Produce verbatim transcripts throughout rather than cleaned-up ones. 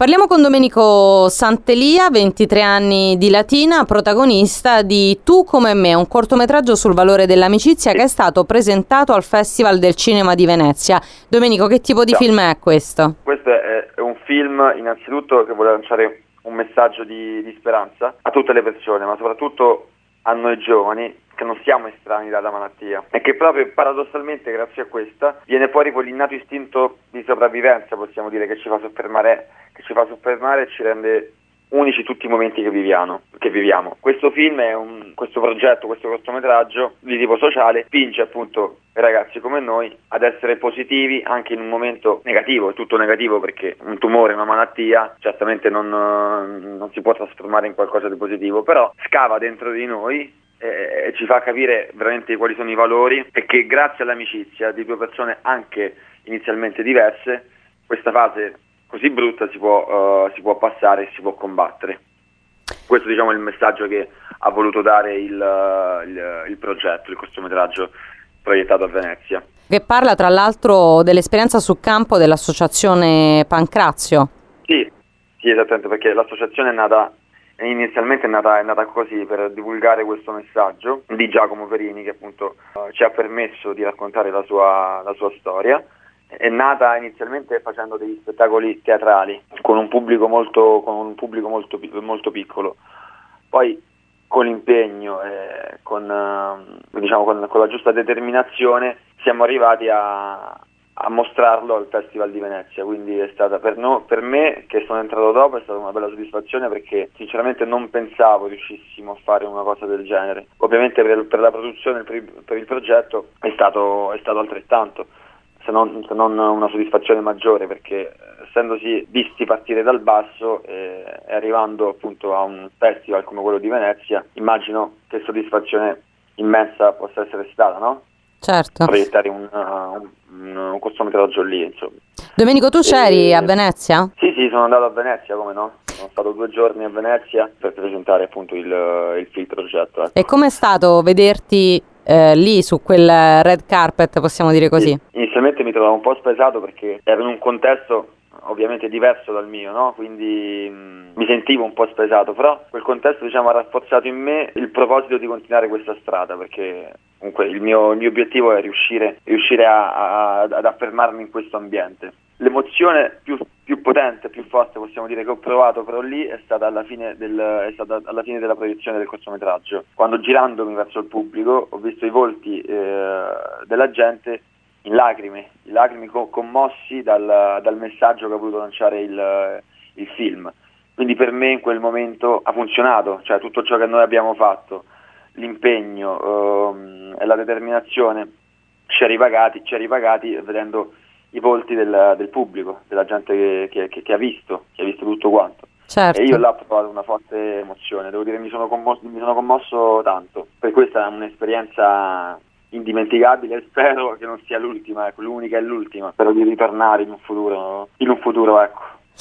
Parliamo con Domenico Santelia, ventitré anni di Latina, protagonista di Tu come me, un cortometraggio sul valore dell'amicizia che è stato presentato al Festival del Cinema di Venezia. Domenico, che tipo di Ciao. film è questo? Questo è, è un film innanzitutto che vuole lanciare un messaggio di, di speranza a tutte le persone, ma soprattutto a noi giovani, che non siamo estranei dalla malattia e che proprio paradossalmente grazie a questa viene fuori quell'innato istinto di sopravvivenza, possiamo dire, che ci fa soffermare, che ci fa soffermare e ci rende unici tutti i momenti che viviamo. Che viviamo. Questo film è un, questo progetto, questo cortometraggio di tipo sociale spinge appunto i ragazzi come noi ad essere positivi anche in un momento negativo, è tutto negativo perché un tumore, una malattia certamente non, non si può trasformare in qualcosa di positivo, però scava dentro di noi e ci fa capire veramente quali sono i valori e che grazie all'amicizia di due persone anche inizialmente diverse questa fase così brutta si può, uh, si può passare e si può combattere. Questo diciamo è il messaggio che ha voluto dare il, il, il progetto, il cortometraggio proiettato a Venezia. Che parla tra l'altro dell'esperienza sul campo dell'associazione Pancrazio. Sì, sì, esattamente, perché l'associazione è nata inizialmente è nata, è nata così per divulgare questo messaggio di Giacomo Perini che appunto uh, ci ha permesso di raccontare la sua, la sua storia. È nata inizialmente facendo degli spettacoli teatrali con un pubblico molto, con un pubblico molto, molto piccolo. Poi con l'impegno e con, uh, diciamo, con, con la giusta determinazione siamo arrivati a, a mostrarlo al Festival di Venezia, quindi è stata per, no, per me che sono entrato dopo è stata una bella soddisfazione perché sinceramente non pensavo riuscissimo a fare una cosa del genere. Ovviamente per, per la produzione, per il, per il progetto è stato, è stato altrettanto, se non, se non una soddisfazione maggiore perché essendosi visti partire dal basso e, e arrivando appunto a un festival come quello di Venezia, immagino che soddisfazione immensa possa essere stata, no? Certo. Proiettare un, uh, un, un cortometraggio lì, insomma. Domenico, tu c'eri e... a Venezia? Sì, sì, sono andato a Venezia, come no? Sono stato due giorni a Venezia per presentare appunto il, il film progetto. Ecco. E com'è stato vederti eh, lì su quel red carpet, possiamo dire così? Sì, inizialmente mi trovavo un po' spaesato perché ero in un contesto ovviamente diverso dal mio, no? Quindi mh, mi sentivo un po' spaesato, però quel contesto diciamo ha rafforzato in me il proposito di continuare questa strada perché comunque il mio, il mio obiettivo è riuscire, riuscire a, a, ad affermarmi in questo ambiente. L'emozione più, più potente, più forte possiamo dire che ho provato però lì è stata alla fine, del, è stata alla fine della proiezione del cortometraggio, quando girandomi verso il pubblico ho visto i volti eh, della gente in lacrime, in lacrime co- commossi dal, dal messaggio che ha voluto lanciare il, il film. Quindi per me in quel momento ha funzionato, cioè tutto ciò che noi abbiamo fatto, l'impegno ehm, e la determinazione ci ha ripagati, ci ha ripagati vedendo i volti del, del pubblico, della gente che, che, che ha visto, che ha visto tutto quanto. Certo. E io là ho provato una forte emozione, devo dire mi sono commosso, mi sono commosso tanto. Per questa è un'esperienza indimenticabile e spero che non sia l'ultima, ecco, l'unica e l'ultima. Spero di ritornare in un futuro, in un futuro, ecco.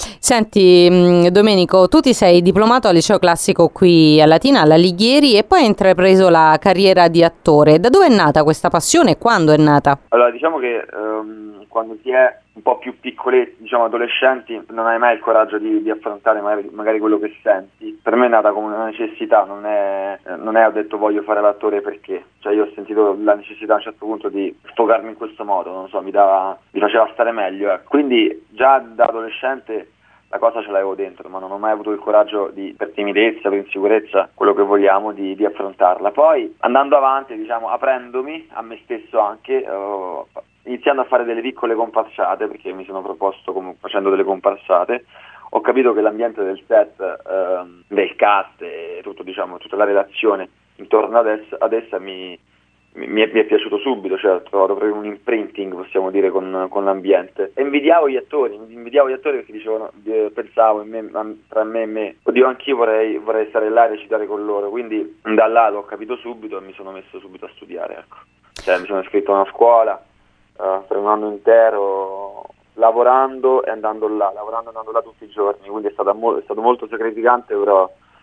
Senti Domenico, tu ti sei diplomato al liceo classico qui a Latina, alla Alighieri, e poi hai intrapreso la carriera di attore. Da dove è nata questa passione e quando è nata? Allora diciamo che um, quando si è un po' più piccoletti, diciamo adolescenti, non hai mai il coraggio di, di affrontare magari, magari quello che senti. Per me è nata come una necessità, non è, non è ho detto voglio fare l'attore perché, cioè io ho sentito la necessità a un certo punto di sfogarmi in questo modo, non so, mi dava, mi faceva stare meglio, ecco. Quindi già da adolescente la cosa ce l'avevo dentro, ma non ho mai avuto il coraggio di, per timidezza, per insicurezza, quello che vogliamo, di, di affrontarla. Poi andando avanti, diciamo, aprendomi a me stesso anche, uh, iniziando a fare delle piccole comparsate, perché mi sono proposto come, facendo delle comparsate, ho capito che l'ambiente del set, uh, del cast e tutto, diciamo, tutta la relazione intorno ad essa, ad essa mi, mi, mi, è, mi è piaciuto subito, cioè ho trovato proprio un imprinting, possiamo dire, con, con l'ambiente. E invidiavo gli attori, invidiavo gli attori perché dicevano, pensavo in me, tra me e me, oddio anch'io vorrei, vorrei stare là e recitare con loro, quindi da là l'ho capito subito e mi sono messo subito a studiare, ecco. Cioè mi sono iscritto a una scuola uh, per un anno intero, lavorando e andando là, lavorando e andando là tutti i giorni, quindi è stato, mo- è stato molto sacrificante, però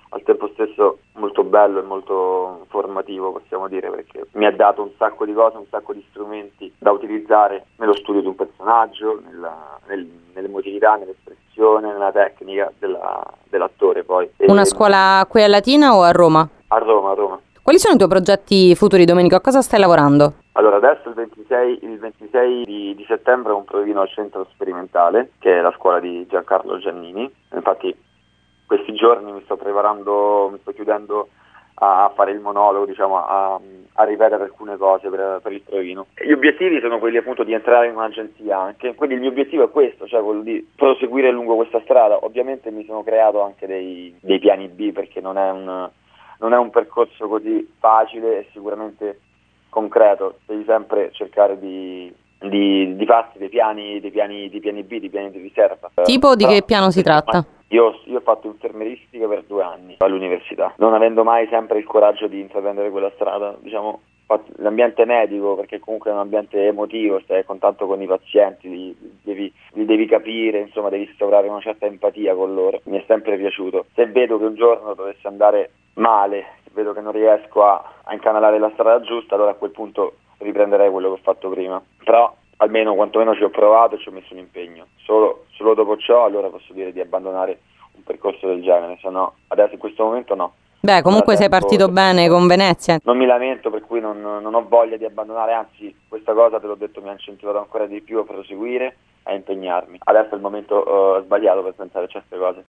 al tempo stesso molto bello e molto formativo, possiamo dire, perché mi ha dato un sacco di cose, un sacco di strumenti da utilizzare nello studio di un personaggio, nella, nel, nell'emotività, nell'espressione, nella tecnica della, dell'attore poi. Una E, scuola qui a Latina o a Roma? A Roma, a Roma. Quali sono i tuoi progetti futuri, Domenico? A cosa stai lavorando? Allora, adesso il ventisei, il ventisei di, di settembre è un provino al centro sperimentale, che è la scuola di Giancarlo Giannini. Infatti questi giorni mi sto preparando, mi sto chiudendo a fare il monologo, diciamo, a, a ripetere alcune cose per, per il provino. Gli obiettivi sono quelli appunto di entrare in un'agenzia anche, quindi il mio obiettivo è questo, cioè quello di proseguire lungo questa strada. Ovviamente mi sono creato anche dei, dei piani B, perché non è un, non è un percorso così facile e sicuramente concreto, devi sempre cercare di, di, di farsi dei piani, dei piani, dei piani B, dei piani di riserva. Tipo di Però, che piano si tratta? Io, io ho fatto infermieristica per due anni all'università, non avendo mai sempre il coraggio di intraprendere quella strada, diciamo, l'ambiente medico, perché comunque è un ambiente emotivo, stai a contatto con i pazienti, li devi, li devi capire, insomma devi instaurare una certa empatia con loro, mi è sempre piaciuto. Se vedo che un giorno dovesse andare male, se vedo che non riesco a, a incanalare la strada giusta, allora a quel punto riprenderei quello che ho fatto prima, però almeno quantomeno ci ho provato e ci ho messo un impegno. Solo, solo dopo ciò allora posso dire di abbandonare un percorso del genere, se no adesso in questo momento no. Beh, comunque sei partito bene con Venezia. Non mi lamento, per cui non, non ho voglia di abbandonare, anzi questa cosa, te l'ho detto, mi ha incentivato ancora di più a proseguire, a impegnarmi. Adesso è il momento uh, sbagliato per pensare a certe cose.